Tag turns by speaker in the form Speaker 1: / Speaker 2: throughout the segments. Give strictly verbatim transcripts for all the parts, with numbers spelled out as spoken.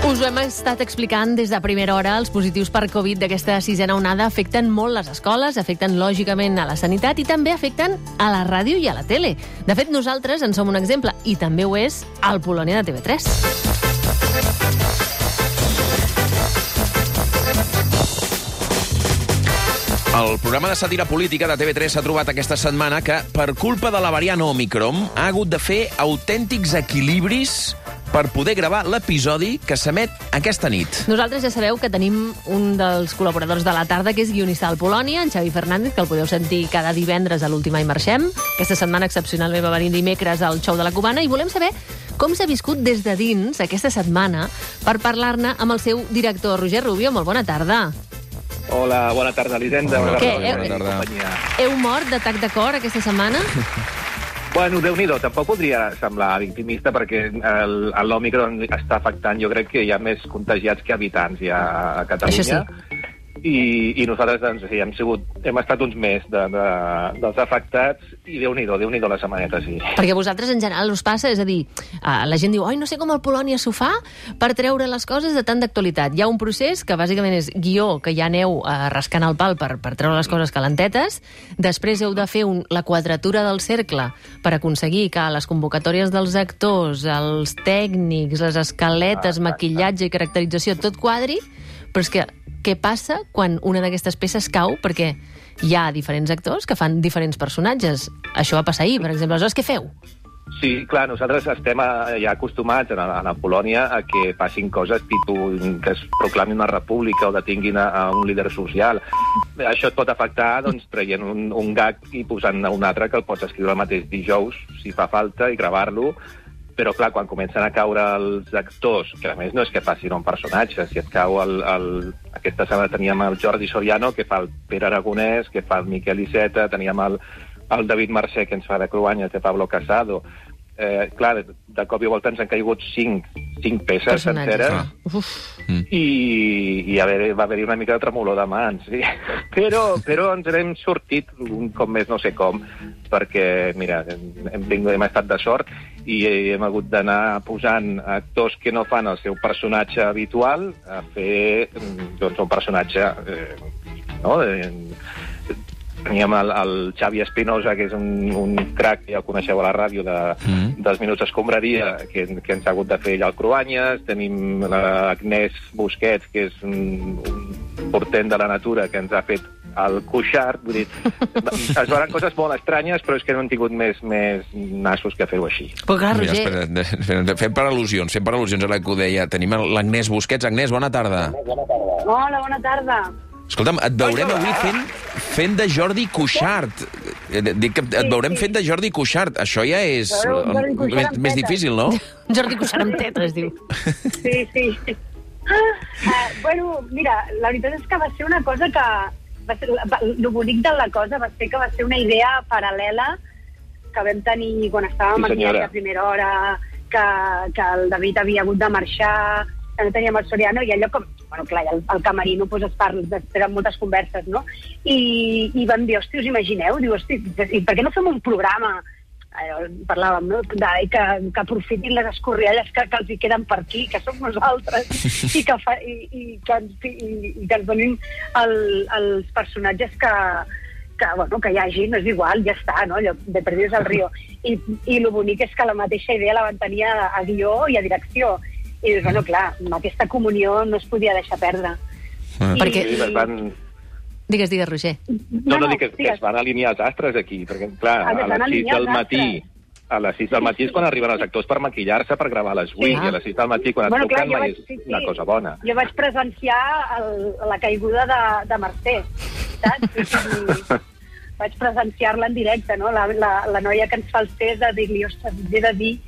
Speaker 1: Us ho hem estat explicant des de primera hora. Els positius per Covid d'aquesta sisena onada afecten molt les escoles, afecten lògicament a la sanitat i també afecten a la ràdio i a la tele. De fet, nosaltres en som un exemple, i també ho és el Polònia de T V tres.
Speaker 2: El programa de sàtira política de T V tres s'ha trobat aquesta setmana que, per culpa de la variant Omicron, ha hagut de fer autèntics equilibris per poder gravar l'episodi que s'emet aquesta nit.
Speaker 1: Nosaltres ja sabeu que tenim un dels col·laboradors de la tarda, que és guionista del Polònia, en Xavi Fernández, que el podeu sentir cada divendres a l'Última i Marxem. Aquesta setmana, excepcionalment, va venir dimecres al show de la Cubana, i volem saber com s'ha viscut des de dins aquesta setmana per parlar-ne amb el seu director, Roger Rubio. Molt bona tarda.
Speaker 3: Hola, bona tarda, Elisenda.
Speaker 2: Hola,
Speaker 1: Què,
Speaker 2: bona
Speaker 1: heu,
Speaker 2: tarda.
Speaker 1: Heu mort d'atac de cor aquesta setmana?
Speaker 3: Bueno, Déu-n'hi-do, tampoc podria semblar victimista perquè l'Òmicron està afectant, jo crec que hi ha més contagiats que habitants ja a Catalunya.
Speaker 1: Això sí.
Speaker 3: I, i nosaltres doncs, sí, hem, sigut, hem estat uns més de, de, dels afectats i Déu-n'hi-do, Déu-n'hi-do la setmaneta, sí.
Speaker 1: Perquè a vosaltres en general us passa, és a dir, uh, la gent diu, oi, no sé com el Polònia s'ho fa per treure les coses de tant d'actualitat. Hi ha un procés que bàsicament és guió, que ja aneu uh, rascant el pal per, per treure les coses calentetes, després heu de fer un, la quadratura del cercle per aconseguir que les convocatòries dels actors, els tècnics, les escaletes,
Speaker 3: Ah,
Speaker 1: maquillatge i caracterització, tot quadri, però és que què passa quan una d'aquestes peces cau? Perquè hi ha diferents actors que fan diferents personatges. Això va passar ahir, per exemple. Aleshores, què feu?
Speaker 3: Sí, clar, nosaltres estem eh, ja acostumats a, a la Polònia a que passin coses tipus que es proclami una república o detinguin a, a un líder social. Això et pot afectar doncs, traient un, un gag i posant un altre que el pots escriure el mateix dijous, si fa falta, i gravar-lo. Però, clar, quan comencen a caure els actors, que a més no és que facin un personatge, si et cau el... el... Aquesta setmana teníem el Jordi Soriano, que fa el Pere Aragonès, que fa el Miquel Iceta, teníem el, el David Mercè, que ens fa de Cruanyes, de Pablo Casado. Eh, clar, de, de cop i volta ens han caigut cinc, cinc peces senceres,
Speaker 1: Uf.
Speaker 3: i, i a veure, va haver-hi una mica de tremolor de mans, sí. però, però ens hem sortit un cop més, no sé com, perquè, mira, hem, hem, tingut, hem estat de sort i hem hagut d'anar posant actors que no fan el seu personatge habitual a fer doncs, un personatge eh, no? Eh, teníem el, el Xavi Espinosa, que és un, un crac, ja el coneixeu a la ràdio, de, mm. dels Minuts Escombraria, que, que ens ha hagut de fer ell al Cruanyes. Tenim l'Agnès Busquets, que és un, un portent de la natura, que ens ha fet el Cuixart. Vull dir, es veuran coses molt estranyes, però és que no han tingut més, més nassos que fer-ho així.
Speaker 1: Però clar,
Speaker 2: Mira,
Speaker 1: Roger...
Speaker 2: espera, fem per al·lusions, fem per al·lusions, ara que ho deia. Tenim l'Agnès Busquets. Agnès, bona tarda.
Speaker 4: Hola, bona tarda.
Speaker 2: Escolta'm, et veurem avui fent, fent de Jordi Cuixart. Dic que et veurem fent de Jordi Cuixart. Això ja és
Speaker 4: Jordi Cuixart
Speaker 2: més,
Speaker 4: amb
Speaker 2: més
Speaker 4: tetes.
Speaker 2: difícil, no?
Speaker 1: Jordi Cuixart amb tetes, diu.
Speaker 4: Sí, sí. Uh, bueno, mira, la veritat és que va ser una cosa que... Va ser, va, el bonic de la cosa va ser que va ser una idea paral·lela que vam tenir quan estàvem
Speaker 3: Sí,
Speaker 4: aquí
Speaker 3: senyora.
Speaker 4: a primera hora, que, que el David havia hagut de marxar, que no teníem el Soriano, i allò com... Bueno, clar, el, el camerino pues, es parla, tenen moltes converses, no? I, i vam dir, hosti, us imagineu? Diu, hosti, i per què no fem un programa? Eh, parlàvem, no? De, que, que aprofitin les escorrialles que, que els hi queden per aquí, que som nosaltres, i que, fa, i, i, que, ens, i, i que ens donin el, els personatges que, que, bueno, que hi hagi, no és igual, ja està, no? Allò de Perdidos al Río. I, i el bonic és que la mateixa idea la van tenir a, a guió i a direcció. I dius, bueno, clar, aquesta comunió no es podia deixar perdre.
Speaker 2: Ah.
Speaker 4: I,
Speaker 1: Perquè-
Speaker 3: Sí, es van...
Speaker 1: Digues, digues, Roger.
Speaker 3: No, no, dic que, que es van alinear els astres aquí, perquè, clar,
Speaker 4: Ah, que
Speaker 3: a
Speaker 4: es van
Speaker 3: les sis
Speaker 4: alinear
Speaker 3: del
Speaker 4: els
Speaker 3: matí...
Speaker 4: astres.
Speaker 3: A les sis del matí és quan arriben els actors per maquillar-se, per gravar les vuit,
Speaker 1: Sí.
Speaker 3: i a les sis del matí, quan et
Speaker 4: Bueno, clar,
Speaker 3: truquen,
Speaker 4: jo
Speaker 3: mai
Speaker 4: vaig-
Speaker 3: és
Speaker 4: sí, sí.
Speaker 3: una cosa bona.
Speaker 4: Jo vaig presenciar el, la caiguda de, de Mercè, saps? I, vaig presenciar-la en directe, no? La, la, la noia que ens fa els tests de dir-li, ostres, us he de dir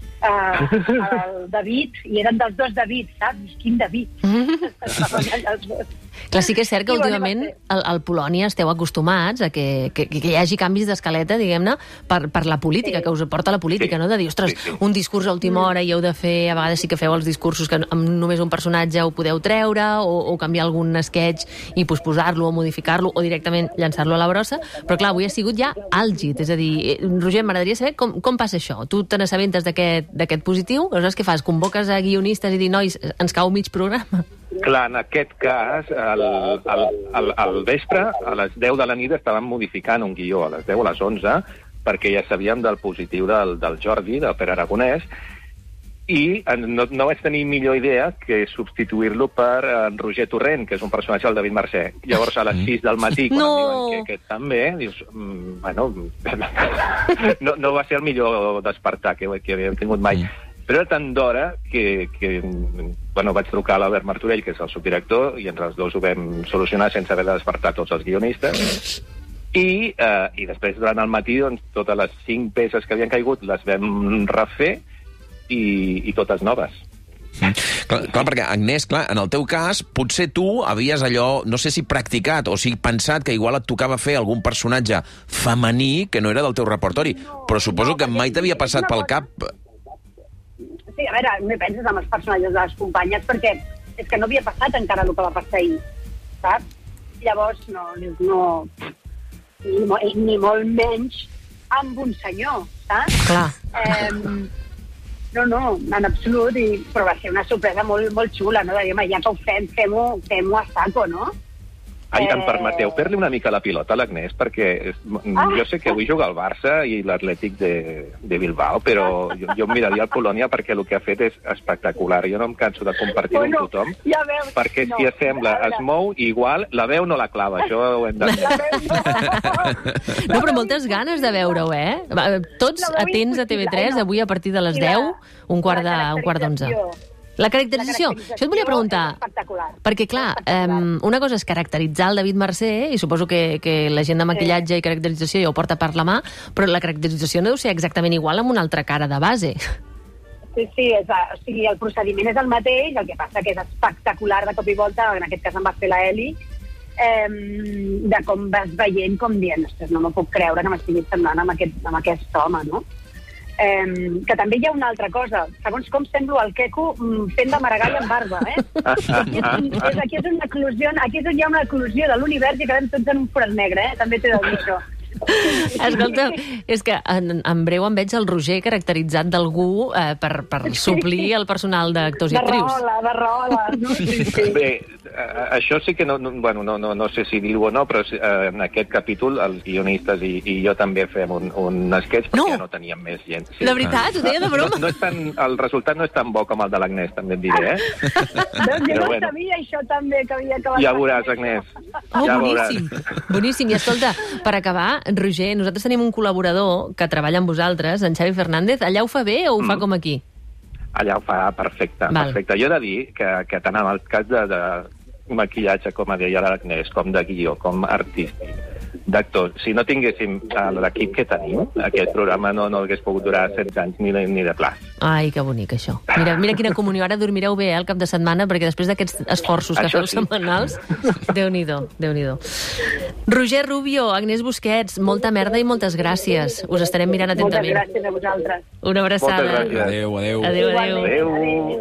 Speaker 4: uh, el David, i eren dels dos David, saps? Quin David? Estaven allà els dos.
Speaker 1: Clar, sí que és cert que
Speaker 4: I, bueno,
Speaker 1: últimament
Speaker 4: va ser-
Speaker 1: al, al Polònia esteu acostumats a que, que, que hi hagi canvis d'escaleta, diguem-ne, per, per la política,
Speaker 4: Sí.
Speaker 1: que us aporta la política,
Speaker 3: Sí.
Speaker 1: no? De dir, ostres,
Speaker 3: Sí, sí.
Speaker 1: un discurs a última hora i heu de fer, a vegades sí que feu els discursos que amb només un personatge ho podeu treure, o, o canviar algun sketch i posposar-lo o modificar-lo, o directament llançar-lo a la brossa, però clar, avui ha sigut ja àlgid, és a dir, eh, Roger, m'agradaria saber com, com passa això. Tu te n'assabentes d'aquest d'aquest positiu, aleshores què fas? Convoques a guionistes i dir, nois, ens cau mig programa?
Speaker 3: Clar, en aquest cas, al, al, al, al vespre, a les deu de la nit, estàvem modificant un guió, a les deu a les onze, perquè ja sabíem del positiu del, del Jordi, del Pere Aragonès, i no, no vaig tenir millor idea que substituir-lo per en Roger Torrent, que és un personatge del David Mercè. Llavors, a les sis del matí, quan
Speaker 1: No.
Speaker 3: em diuen que aquest també, dius, mm, bueno, no, no va ser el millor despertar que, que havíem tingut mai. Però era tant d'hora que, que bueno, vaig trucar a l'Albert Martorell, que és el subdirector, i entre els dos ho vam solucionar sense haver de despertar tots els guionistes. I, eh, i després, durant el matí, doncs, totes les cinc peces que havien caigut les vam refer i, i totes noves.
Speaker 2: Clar, clar, perquè, Agnès, clar, en el teu cas, potser tu havies allò, no sé si practicat o si pensat que igual et tocava fer algun personatge femení que no era del teu repertori,
Speaker 4: No,
Speaker 2: però suposo
Speaker 4: no,
Speaker 2: que mai
Speaker 4: perquè
Speaker 2: t'havia
Speaker 4: és
Speaker 2: passat
Speaker 4: una
Speaker 2: pel
Speaker 4: cosa-
Speaker 2: cap...
Speaker 4: Sí, a veure, no hi penses en els personatges de les companyes, perquè és que no havia passat encara el que va passar ahir, saps? Llavors, no, no ni, mo- ni molt menys amb un senyor, saps?
Speaker 1: Clar.
Speaker 4: Eh, no, no, en absolut, i, però va ser una sorpresa molt, molt xula, no? De dir, home, ja que ho fem, fem-ho fem a saco, no?
Speaker 3: Ai, em
Speaker 4: Eh,
Speaker 3: permeteu fer-li una mica la pilota a l'Agnès, perquè és,
Speaker 4: Ah.
Speaker 3: jo sé que avui juga el Barça i l'Atlètic de, de Bilbao, però jo, jo em miraria el Polònia perquè el que ha fet és espectacular. Jo no em canso de compartir-ho
Speaker 4: Bueno,
Speaker 3: amb tothom,
Speaker 4: ja veus,
Speaker 3: perquè
Speaker 4: no,
Speaker 3: si assembla,
Speaker 4: a veure.
Speaker 3: es mou igual, la veu no la clava, això ho hem de
Speaker 4: La
Speaker 3: fer.
Speaker 4: veu no.
Speaker 1: No, però moltes ganes de veure-ho, eh? Va, tots
Speaker 4: La veu
Speaker 1: atents a T V tres,
Speaker 4: impossible,
Speaker 1: avui a partir de les
Speaker 4: I la-
Speaker 1: deu, un quart de-
Speaker 4: la
Speaker 1: un quart d'onze.
Speaker 4: caracterització.
Speaker 1: La caracterització.
Speaker 4: La caracterització
Speaker 1: Això et volia preguntar.
Speaker 4: és espectacular.
Speaker 1: Perquè, clar,
Speaker 4: Espectacular.
Speaker 1: um, una cosa és caracteritzar el David Mercè, i suposo que, que la gent de maquillatge i caracterització ja ho porta per la mà, però la caracterització no deu ser exactament igual amb una altra cara de base.
Speaker 4: Sí, sí, és, a- o sigui, el procediment és el mateix, el que passa que és espectacular de cop i volta, en aquest cas em va fer la Eli, eh, de com vas veient, com dient, ostres, no m'ho puc creure que m'estigui semblant amb aquest, amb aquest home, no? Eh, que també hi ha una altra cosa. Segons com semblo el queco mm, fent de Maragall amb barba, eh? Aquí és, un, és, aquí és una eclosió, aquí és on hi ha una eclosió de l'univers i quedem tots en un forat negre, eh? També t'he de dir això.
Speaker 1: Escolta, és que en, en breu em veig el Roger caracteritzat d'algú eh, per, per suplir el personal d'actors i
Speaker 4: De
Speaker 1: actrius.
Speaker 4: rola, de rola, no? Sí, sí.
Speaker 3: Bé, eh, això sí que no, no, bueno, no, no, no sé si dir-ho o no, però eh, en aquest capítol els guionistes i, i jo també fem un, un sketch perquè
Speaker 1: No.
Speaker 3: ja no teníem més gent. Sí.
Speaker 1: De veritat? Ho deia de broma?
Speaker 3: No, no és tan, el resultat no és tan bo com el de l'Agnès, també et diré, eh?
Speaker 4: Doncs jo
Speaker 3: Però
Speaker 4: no
Speaker 3: bueno.
Speaker 4: sabia això també, que havia acabat...
Speaker 3: Ja veuràs, Agnès.
Speaker 1: Oh,
Speaker 3: ja
Speaker 1: boníssim, boníssim. I escolta, per acabar, Roger, nosaltres tenim un col·laborador que treballa amb vosaltres, en Xavi Fernández. Allà ho fa bé o ho fa
Speaker 3: Mm.
Speaker 1: com aquí?
Speaker 3: Allà ho fa perfecte,
Speaker 1: Val.
Speaker 3: perfecte. Jo he de dir que, que tant en el cas de, de maquillatge, com deia l'Agnès, com de guió, com artístic, d'actors, si no tinguéssim l'equip que tenim, aquest programa no, no hagués pogut durar setze anys ni, de- ni de plaç.
Speaker 1: Ai, que bonic, això. Mira, mira quina comunió. Ara dormireu bé, eh, el cap de setmana, perquè després d'aquests esforços que
Speaker 3: Això
Speaker 1: feu
Speaker 3: sí.
Speaker 1: setmanals... Déu-n'hi-do, Déu-n'hi-do. Roger Rubio, Agnès Busquets, molta merda i moltes gràcies. Us estarem mirant
Speaker 4: Moltes
Speaker 1: atentament.
Speaker 4: gràcies a vosaltres.
Speaker 1: Una abraçada.
Speaker 3: Moltes gràcies.
Speaker 2: Adéu, adéu.
Speaker 1: Adéu, adéu.
Speaker 4: Igualment.
Speaker 3: Adéu.
Speaker 4: Adéu.